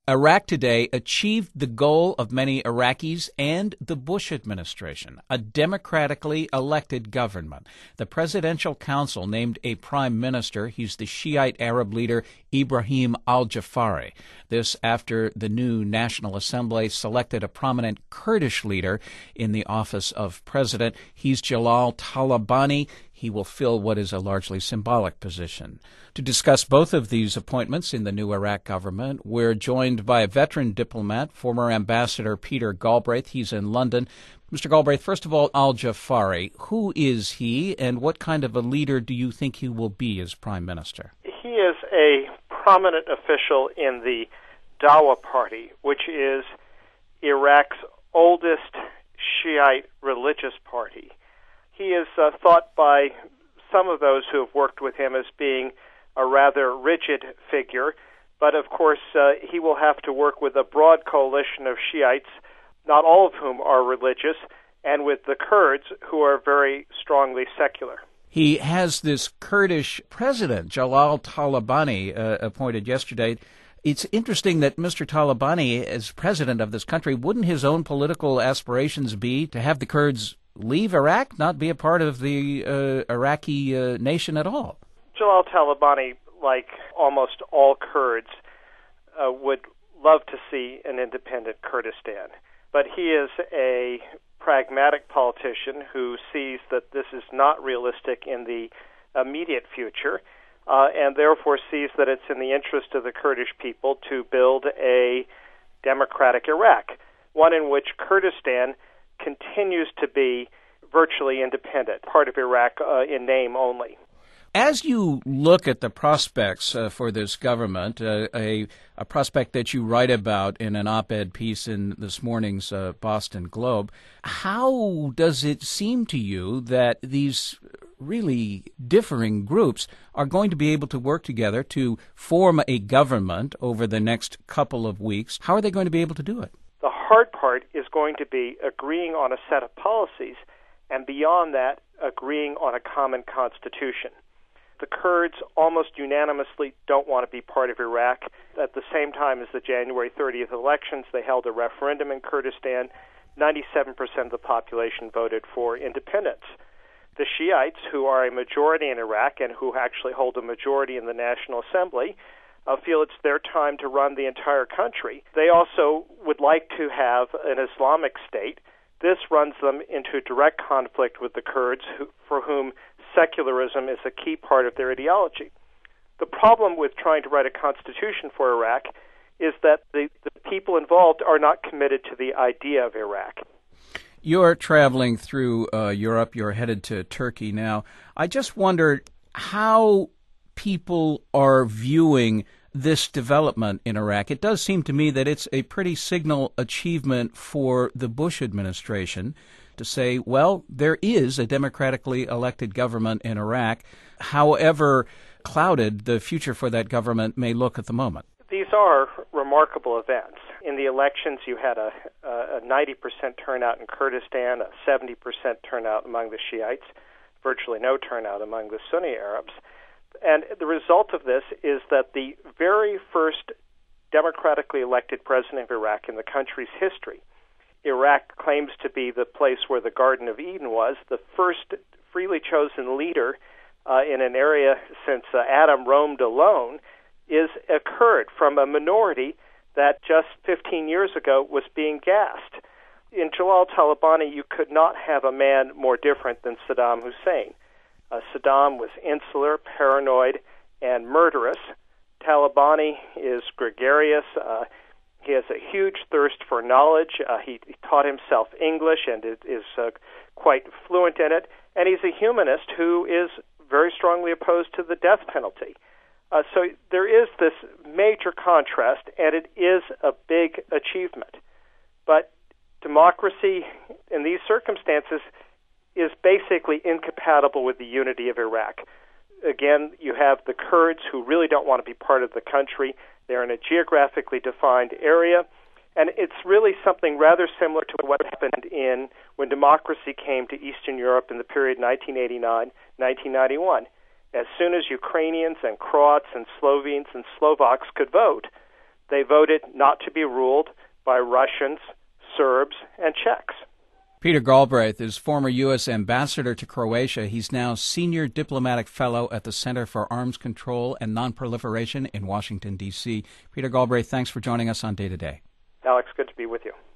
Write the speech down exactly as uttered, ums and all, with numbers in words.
Iraq today achieved the goal of many Iraqis and the Bush administration, a democratically elected government. The Presidential Council named a prime minister. He's the Shiite Arab leader Ibrahim al-Jafari. This after the new National Assembly selected a prominent Kurdish leader in the office of president. He's Jalal Talabani. He will fill what is a largely symbolic position. To discuss both of these appointments in the new Iraq government, we're joined by a veteran diplomat, former Ambassador Peter Galbraith. He's in London. Mister Galbraith, first of all, al-Jafari, who is he and what kind of a leader do you think he will be as prime minister? He is a prominent official in the Dawa Party, which is Iraq's oldest Shiite religious party. He is uh, thought by some of those who have worked with him as being a rather rigid figure, but of course uh, he will have to work with a broad coalition of Shiites, not all of whom are religious, and with the Kurds, who are very strongly secular. He has this Kurdish president, Jalal Talabani, uh, appointed yesterday. It's interesting that Mister Talabani, as president of this country, wouldn't his own political aspirations be to have the Kurds leave Iraq, not be a part of the uh, Iraqi uh, nation at all? Jalal Talabani, like almost all Kurds, uh, would love to see an independent Kurdistan. But he is a pragmatic politician who sees that this is not realistic in the immediate future, uh, and therefore sees that it's in the interest of the Kurdish people to build a democratic Iraq, one in which Kurdistan continues to be virtually independent, part of Iraq uh, in name only. As you look at the prospects uh, for this government, uh, a, a prospect that you write about in an op-ed piece in this morning's uh, Boston Globe, how does it seem to you that these really differing groups are going to be able to work together to form a government over the next couple of weeks? How are they going to be able to do it? The hard part is going to be agreeing on a set of policies, and beyond that, agreeing on a common constitution. The Kurds almost unanimously don't want to be part of Iraq. At the same time as the January thirtieth elections, they held a referendum in Kurdistan. ninety-seven percent of the population voted for independence. The Shiites, who are a majority in Iraq and who actually hold a majority in the National Assembly, uh, feel it's their time to run the entire country. They also would like to have an Islamic state. This runs them into direct conflict with the Kurds, who, for whom secularism is a key part of their ideology. The problem with trying to write a constitution for Iraq is that the, the people involved are not committed to the idea of Iraq. You're traveling through uh, Europe. You're headed to Turkey now. I just wondered how people are viewing this development in Iraq. It does seem to me that it's a pretty signal achievement for the Bush administration to say, well, there is a democratically elected government in Iraq, however clouded the future for that government may look at the moment. These are remarkable events. In the elections, you had a, a ninety percent turnout in Kurdistan, a seventy percent turnout among the Shiites, virtually no turnout among the Sunni Arabs. And the result of this is that the very first democratically elected president of Iraq in the country's history, Iraq claims to be the place where the Garden of Eden was, the first freely chosen leader uh, in an area since uh, Adam roamed alone, is a Kurd from a minority that just fifteen years ago was being gassed. In Jalal Talabani, you could not have a man more different than Saddam Hussein. Uh, Saddam was insular, paranoid, and murderous. Talabani is gregarious. Uh, he has a huge thirst for knowledge. Uh, he, he taught himself English and is, is uh, quite fluent in it. And he's a humanist who is very strongly opposed to the death penalty. Uh, so there is this major contrast, and it is a big achievement. But democracy in these circumstances is basically incompatible with the unity of Iraq. Again, you have the Kurds who really don't want to be part of the country. They're in a geographically defined area, and it's really something rather similar to what happened in when democracy came to Eastern Europe in the period nineteen eighty-nine nineteen ninety-one. As soon as Ukrainians and Croats and Slovenes and Slovaks could vote, They voted not to be ruled by Russians, Serbs, and Czechs. Peter Galbraith is former U S ambassador to Croatia. He's now senior diplomatic fellow at the Center for Arms Control and Nonproliferation in Washington, D C. Peter Galbraith, thanks for joining us on Day to Day. Alex, good to be with you.